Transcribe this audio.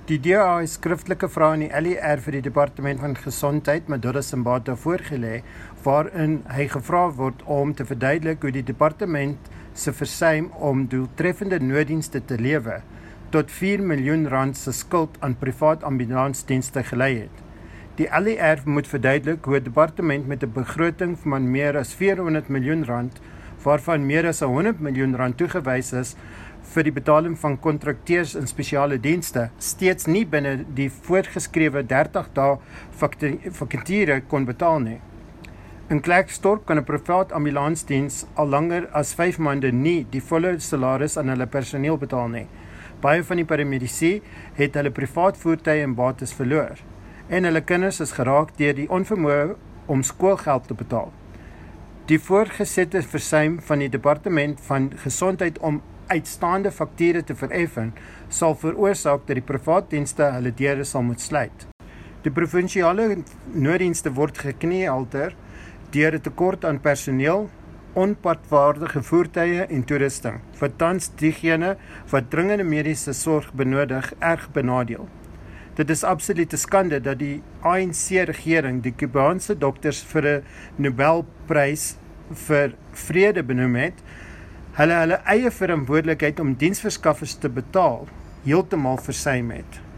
Die DA het skriftelike vrae in die LER vir die Departement van Gesondheid, Madoda Simbata, voorgelê, waarin hy gevra word om te verduidelik hoe die departement se versuim om doeltreffende nooddienste te lewer tot R4 miljoen se skuld aan privaat ambulansdienste gelei het. Die LER moet verduidelik hoe 'n departement met 'n begroting van meer as R400 miljoen, waarvan meer as R100 miljoen toegewys is vir die betaling van kontrakteurs in spesiale dienste, steeds nie binne die voorgeskrewe 30 dae vakature kon betaal nie. In Klerksdorp kan 'n privaat ambulansdiens al langer as 5 maande nie die volle salaris aan hulle personeel betaal nie. Baie van die paramedici het hulle privaat voertuie en bates verloor, en hulle kinders is geraak deur die onvermoë om skoolgeld te betaal. Die voorgesette versuim van die Departement van Gesondheid om uitstaande fakture te vereffen, sal veroorsaak dat die privaatdienste hulle deure sal moet sluit. Die provinsiale nooddienste word geknehalter deur 'n tekort aan personeel, onpadwaardige voertuie en toerusting, wat tans diegene wat dringende mediese sorg benodig erg benadeel. Dit is absolute skande dat die ANC-regering die Kubaanse dokters vir 'n Nobelprys vir vrede benoem het, hulle eie verantwoordelikheid om diensverskaffers te betaal heeltemal versuim het.